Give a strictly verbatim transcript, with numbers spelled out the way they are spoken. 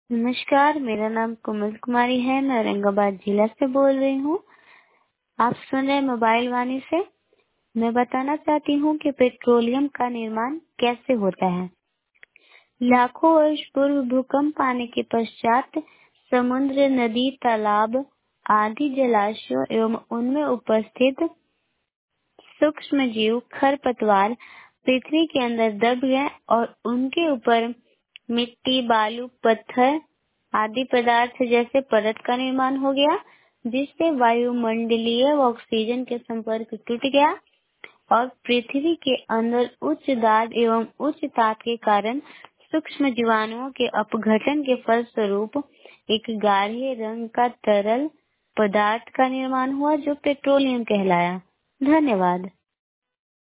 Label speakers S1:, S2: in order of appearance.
S1: नमस्कार, मेरा नाम कोमल कुमारी है। मैं औरंगाबाद जिला से बोल रही हूँ। आप सुन रहे हैं मोबाइल वाणी से। मैं बताना चाहती हूँ कि पेट्रोलियम का निर्माण कैसे होता है। लाखों वर्ष पूर्व भूकंप आने के पश्चात समुद्र, नदी, तालाब आदि जलाशयों एवं उनमें उपस्थित सूक्ष्म जीव, खरपतवार पृथ्वी के अंदर दब गए और उनके ऊपर मिट्टी, बालू, पत्थर आदि पदार्थ जैसे परत का निर्माण हो गया, जिससे वायुमंडलीय व ऑक्सीजन के संपर्क टूट गया और पृथ्वी के अंदर उच्च दाब एवं उच्च ताप के कारण सूक्ष्म जीवाणुओं के अपघटन के फलस्वरूप एक गाढ़े रंग का तरल पदार्थ का निर्माण हुआ, जो पेट्रोलियम कहलाया। धन्यवाद।